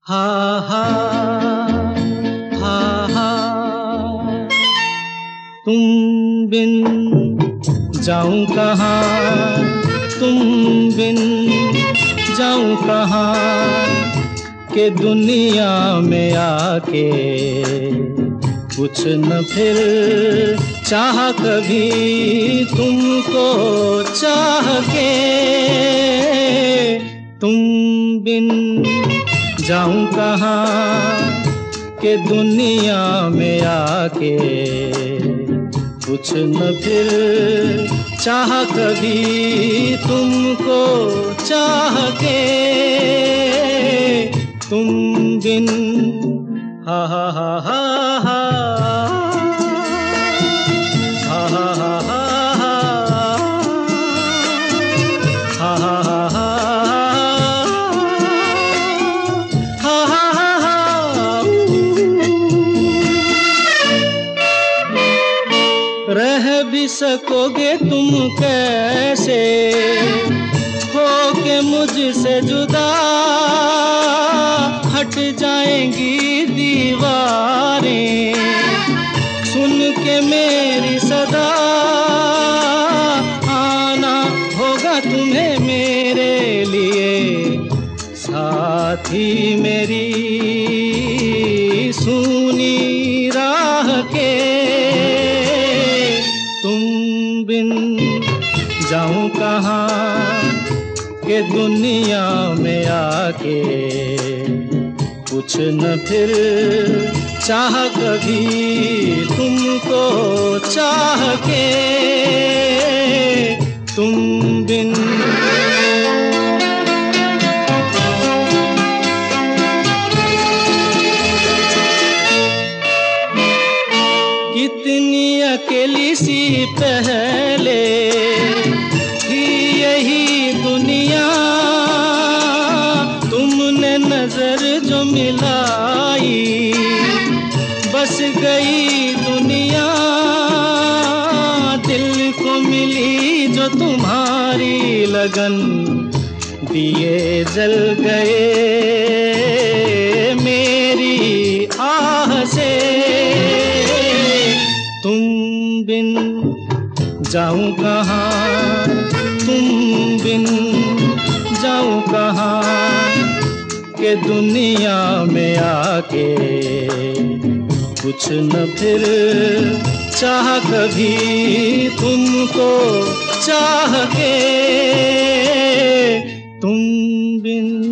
हा हा हा हा तुम बिन जाऊं कहाँ, तुम बिन जाऊं कहाँ के दुनिया में आके कुछ न फिर चाह कभी तुमको चाह के। तुम बिन जाऊं कहाँ के दुनिया में आके कुछ न फिर चाह कभी तुमको चाह के। तुम बिन हा हा हा हा हा हा हा हा हा हा हा हा रह भी सकोगे तुम कैसे हो के मुझसे जुदा, हट जाएंगी दीवारें सुन के मेरी सदा। आना होगा तुम्हें मेरे लिए साथी मेरी सुनी राह के। तुम बिन जाऊं कहाँ के दुनिया में आके कुछ न फिर चाह कभी तुमको चाह के। तुम बिन कितनी अकेली सी पहले थी यही दुनिया, तुमने नजर जो मिलाई बस गई दुनिया। दिल को मिली जो तुम्हारी लगन दिए जल गए मेरी आह से। तुम बिन जाऊं कहाँ, तुम बिन जाऊं कहाँ के दुनिया में आके कुछ न फिर चाह कभी तुमको चाह के। तुम बिन